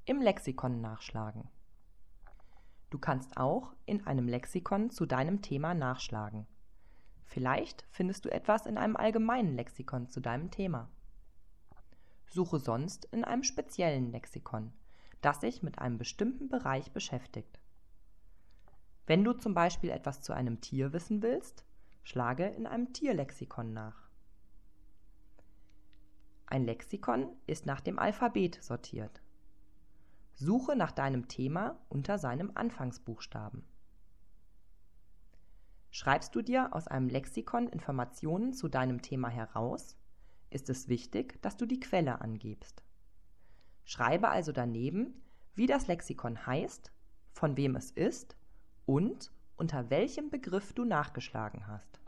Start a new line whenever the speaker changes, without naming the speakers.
Im Lexikon nachschlagen. Du kannst auch in einem Lexikon zu deinem Thema nachschlagen. Vielleicht findest du etwas in einem allgemeinen Lexikon zu deinem Thema. Suche sonst in einem speziellen Lexikon, das sich mit einem bestimmten Bereich beschäftigt. Wenn du zum Beispiel etwas zu einem Tier wissen willst, schlage in einem Tierlexikon nach. Ein Lexikon ist nach dem Alphabet sortiert. Suche nach deinem Thema unter seinem Anfangsbuchstaben. Schreibst du dir aus einem Lexikon Informationen zu deinem Thema heraus, ist es wichtig, dass du die Quelle angibst. Schreibe also daneben, wie das Lexikon heißt, von wem es ist und unter welchem Begriff du nachgeschlagen hast.